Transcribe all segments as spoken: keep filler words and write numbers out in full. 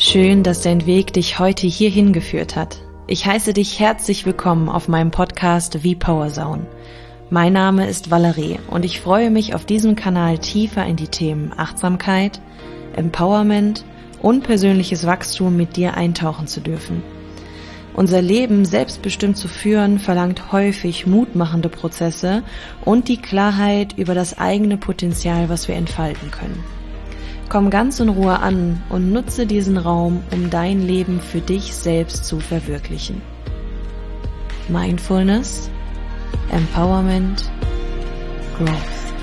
Schön, dass dein Weg dich heute hierhin geführt hat. Ich heiße dich herzlich willkommen auf meinem Podcast V-Power Zone. Mein Name ist Valerie und ich freue mich, auf diesem Kanal tiefer in die Themen Achtsamkeit, Empowerment und persönliches Wachstum mit dir eintauchen zu dürfen. Unser Leben selbstbestimmt zu führen, verlangt häufig mutmachende Prozesse und die Klarheit über das eigene Potenzial, was wir entfalten können. Komm ganz in Ruhe an und nutze diesen Raum, um dein Leben für dich selbst zu verwirklichen. Mindfulness, Empowerment, Growth.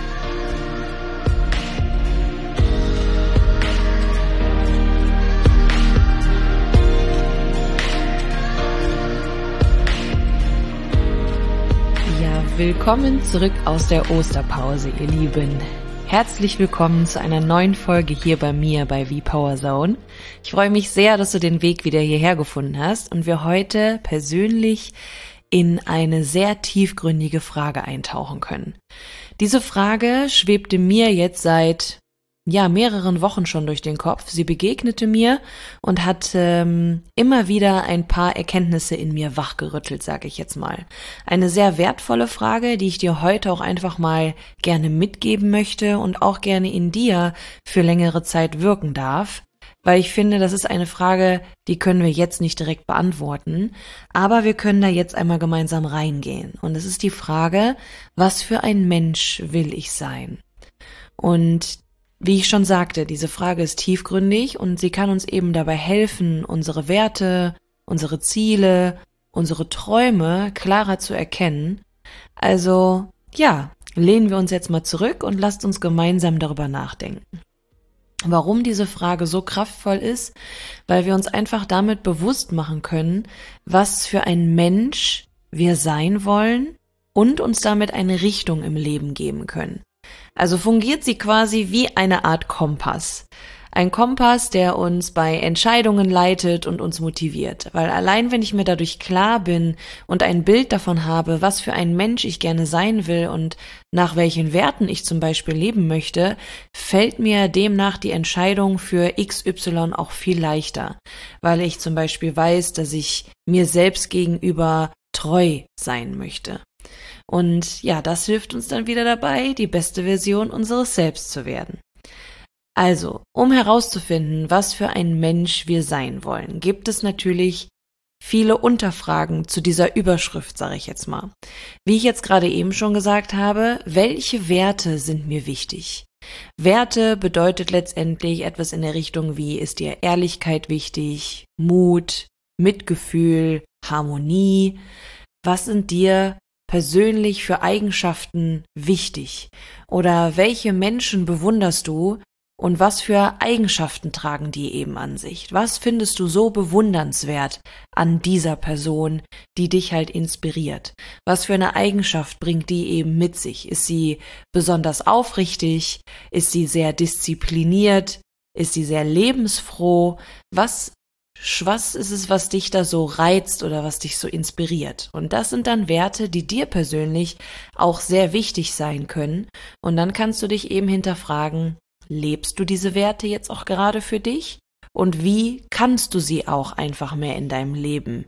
Ja, willkommen zurück aus der Osterpause, ihr Lieben. Herzlich willkommen zu einer neuen Folge hier bei mir bei V-Power Zone. Ich freue mich sehr, dass du den Weg wieder hierher gefunden hast und wir heute persönlich in eine sehr tiefgründige Frage eintauchen können. Diese Frage schwebte mir jetzt seit ja mehreren Wochen schon durch den Kopf. Sie begegnete mir und hat ähm, immer wieder ein paar Erkenntnisse in mir wachgerüttelt, sage ich jetzt mal. Eine sehr wertvolle Frage, die ich dir heute auch einfach mal gerne mitgeben möchte und auch gerne in dir für längere Zeit wirken darf, weil ich finde, das ist eine Frage, die können wir jetzt nicht direkt beantworten, aber wir können da jetzt einmal gemeinsam reingehen. Und es ist die Frage, was für ein Mensch will ich sein? Und wie ich schon sagte, diese Frage ist tiefgründig und sie kann uns eben dabei helfen, unsere Werte, unsere Ziele, unsere Träume klarer zu erkennen. Also, ja, lehnen wir uns jetzt mal zurück und lasst uns gemeinsam darüber nachdenken. Warum diese Frage so kraftvoll ist? Weil wir uns einfach damit bewusst machen können, was für ein Mensch wir sein wollen und uns damit eine Richtung im Leben geben können. Also fungiert sie quasi wie eine Art Kompass. Ein Kompass, der uns bei Entscheidungen leitet und uns motiviert. Weil allein wenn ich mir dadurch klar bin und ein Bild davon habe, was für ein Mensch ich gerne sein will und nach welchen Werten ich zum Beispiel leben möchte, fällt mir demnach die Entscheidung für X Y auch viel leichter. Weil ich zum Beispiel weiß, dass ich mir selbst gegenüber treu sein möchte. Und ja, das hilft uns dann wieder dabei, die beste Version unseres Selbst zu werden. Also, um herauszufinden, was für ein Mensch wir sein wollen, gibt es natürlich viele Unterfragen zu dieser Überschrift, sage ich jetzt mal. Wie ich jetzt gerade eben schon gesagt habe, welche Werte sind mir wichtig? Werte bedeutet letztendlich etwas in der Richtung wie, ist dir Ehrlichkeit wichtig, Mut, Mitgefühl, Harmonie? Was sind dir persönlich für Eigenschaften wichtig? Oder welche Menschen bewunderst du und was für Eigenschaften tragen die eben an sich? Was findest du so bewundernswert an dieser Person, die dich halt inspiriert? Was für eine Eigenschaft bringt die eben mit sich? Ist sie besonders aufrichtig? Ist sie sehr diszipliniert? Ist sie sehr lebensfroh? Was Was ist es, was dich da so reizt oder was dich so inspiriert? Und das sind dann Werte, die dir persönlich auch sehr wichtig sein können. Und dann kannst du dich eben hinterfragen, lebst du diese Werte jetzt auch gerade für dich? Und wie kannst du sie auch einfach mehr in deinem Leben,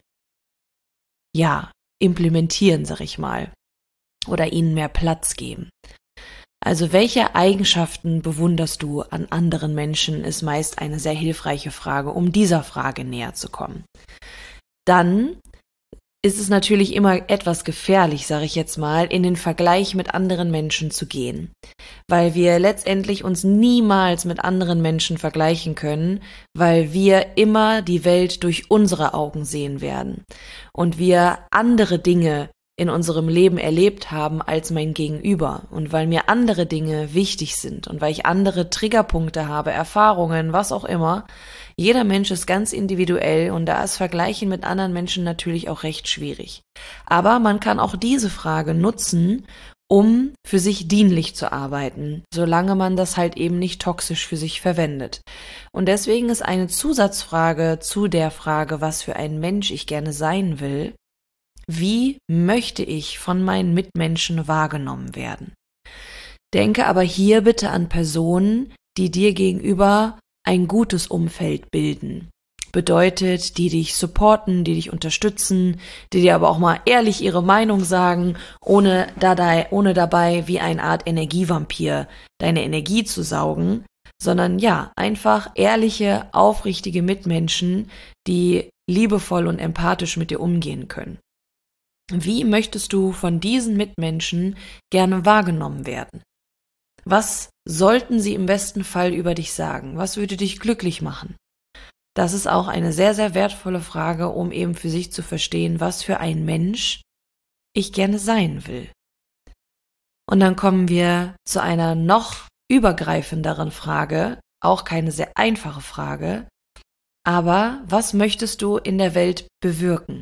ja, implementieren, sag ich mal, oder ihnen mehr Platz geben? Also welche Eigenschaften bewunderst du an anderen Menschen, ist meist eine sehr hilfreiche Frage, um dieser Frage näher zu kommen. Dann ist es natürlich immer etwas gefährlich, sage ich jetzt mal, in den Vergleich mit anderen Menschen zu gehen, weil wir letztendlich uns niemals mit anderen Menschen vergleichen können, weil wir immer die Welt durch unsere Augen sehen werden und wir andere Dinge in unserem Leben erlebt haben als mein Gegenüber und weil mir andere Dinge wichtig sind und weil ich andere Triggerpunkte habe, Erfahrungen, was auch immer. Jeder Mensch ist ganz individuell und da ist Vergleichen mit anderen Menschen natürlich auch recht schwierig. Aber man kann auch diese Frage nutzen, um für sich dienlich zu arbeiten, solange man das halt eben nicht toxisch für sich verwendet. Und deswegen ist eine Zusatzfrage zu der Frage, was für ein Mensch ich gerne sein will: Wie möchte ich von meinen Mitmenschen wahrgenommen werden? Denke aber hier bitte an Personen, die dir gegenüber ein gutes Umfeld bilden, bedeutet, die dich supporten, die dich unterstützen, die dir aber auch mal ehrlich ihre Meinung sagen, ohne, dabei, ohne dabei wie eine Art Energievampir deine Energie zu saugen, sondern ja, einfach ehrliche, aufrichtige Mitmenschen, die liebevoll und empathisch mit dir umgehen können. Wie möchtest du von diesen Mitmenschen gerne wahrgenommen werden? Was sollten sie im besten Fall über dich sagen? Was würde dich glücklich machen? Das ist auch eine sehr, sehr wertvolle Frage, um eben für sich zu verstehen, was für ein Mensch ich gerne sein will. Und dann kommen wir zu einer noch übergreifenderen Frage, auch keine sehr einfache Frage, aber was möchtest du in der Welt bewirken?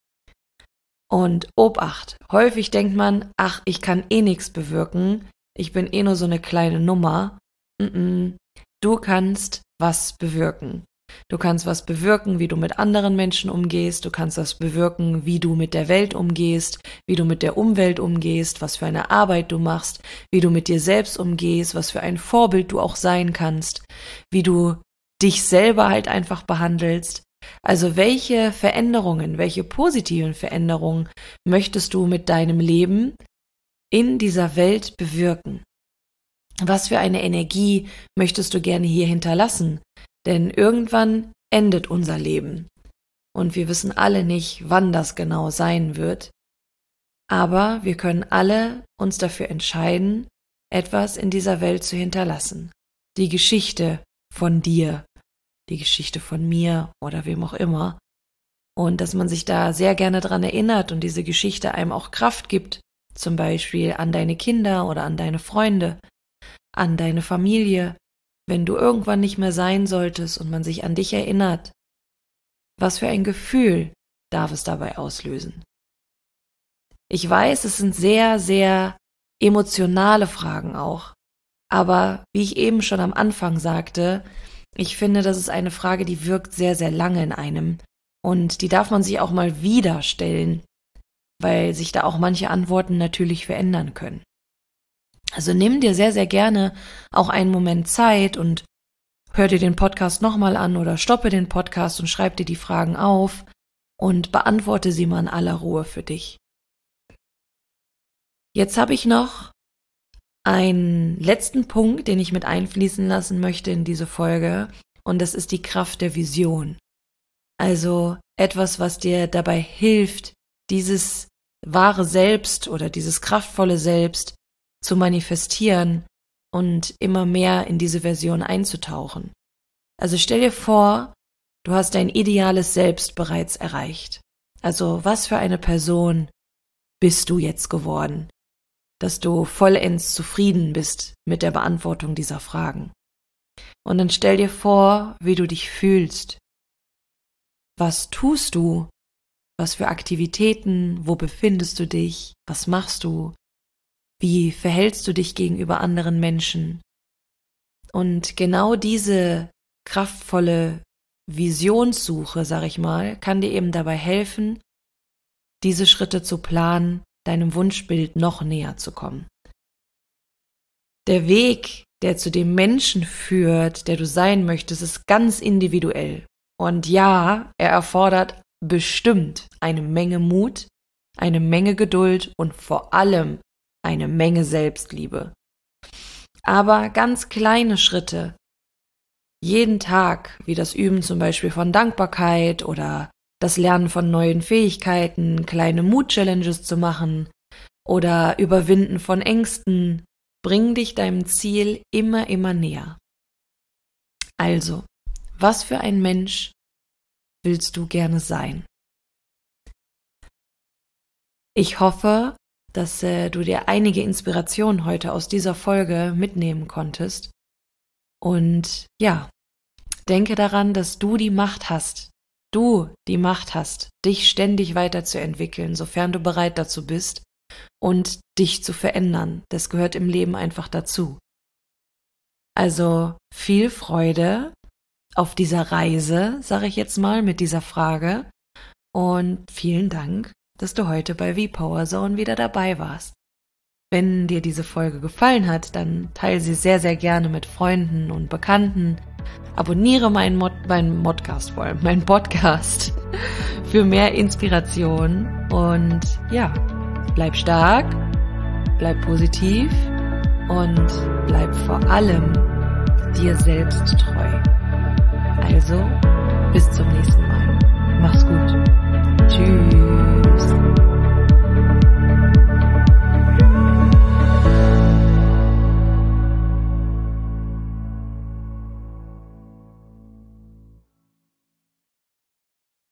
Und Obacht, häufig denkt man, ach, ich kann eh nichts bewirken, ich bin eh nur so eine kleine Nummer. Mm-mm. Du kannst was bewirken. Du kannst was bewirken, wie du mit anderen Menschen umgehst, du kannst was bewirken, wie du mit der Welt umgehst, wie du mit der Umwelt umgehst, was für eine Arbeit du machst, wie du mit dir selbst umgehst, was für ein Vorbild du auch sein kannst, wie du dich selber halt einfach behandelst. Also welche Veränderungen, welche positiven Veränderungen möchtest du mit deinem Leben in dieser Welt bewirken? Was für eine Energie möchtest du gerne hier hinterlassen? Denn irgendwann endet unser Leben. Und wir wissen alle nicht, wann das genau sein wird. Aber wir können alle uns dafür entscheiden, etwas in dieser Welt zu hinterlassen. Die Geschichte von dir, die Geschichte von mir oder wem auch immer. Und dass man sich da sehr gerne dran erinnert und diese Geschichte einem auch Kraft gibt, zum Beispiel an deine Kinder oder an deine Freunde, an deine Familie, wenn du irgendwann nicht mehr sein solltest und man sich an dich erinnert. Was für ein Gefühl darf es dabei auslösen? Ich weiß, es sind sehr, sehr emotionale Fragen auch, aber wie ich eben schon am Anfang sagte, ich finde, das ist eine Frage, die wirkt sehr, sehr lange in einem und die darf man sich auch mal wieder stellen, weil sich da auch manche Antworten natürlich verändern können. Also nimm dir sehr, sehr gerne auch einen Moment Zeit und hör dir den Podcast nochmal an oder stoppe den Podcast und schreib dir die Fragen auf und beantworte sie mal in aller Ruhe für dich. Jetzt habe ich noch einen letzten Punkt, den ich mit einfließen lassen möchte in diese Folge, und das ist die Kraft der Vision. Also etwas, was dir dabei hilft, dieses wahre Selbst oder dieses kraftvolle Selbst zu manifestieren und immer mehr in diese Version einzutauchen. Also stell dir vor, du hast dein ideales Selbst bereits erreicht. Also was für eine Person bist du jetzt geworden, dass du vollends zufrieden bist mit der Beantwortung dieser Fragen. Und dann stell dir vor, wie du dich fühlst. Was tust du? Was für Aktivitäten? Wo befindest du dich? Was machst du? Wie verhältst du dich gegenüber anderen Menschen? Und genau diese kraftvolle Visionssuche, sag ich mal, kann dir eben dabei helfen, diese Schritte zu planen, deinem Wunschbild noch näher zu kommen. Der Weg, der zu dem Menschen führt, der du sein möchtest, ist ganz individuell. Und ja, er erfordert bestimmt eine Menge Mut, eine Menge Geduld und vor allem eine Menge Selbstliebe. Aber ganz kleine Schritte, jeden Tag, wie das Üben zum Beispiel von Dankbarkeit oder das Lernen von neuen Fähigkeiten, kleine Mut-Challenges zu machen oder Überwinden von Ängsten, bringen dich deinem Ziel immer, immer näher. Also, was für ein Mensch willst du gerne sein? Ich hoffe, dass äh, du dir einige Inspirationen heute aus dieser Folge mitnehmen konntest. Und ja, denke daran, dass du die Macht hast, du die Macht hast, dich ständig weiterzuentwickeln, sofern du bereit dazu bist und dich zu verändern. Das gehört im Leben einfach dazu. Also viel Freude auf dieser Reise, sage ich jetzt mal, mit dieser Frage und vielen Dank, dass du heute bei V-Power Zone wieder dabei warst. Wenn dir diese Folge gefallen hat, dann teile sie sehr, sehr gerne mit Freunden und Bekannten Abonniere meinen, Mod, meinen Podcast, vor allem meinen Podcast für mehr Inspiration. Und ja, bleib stark, bleib positiv und bleib vor allem dir selbst treu. Also, bis zum nächsten Mal. Mach's gut. Tschüss.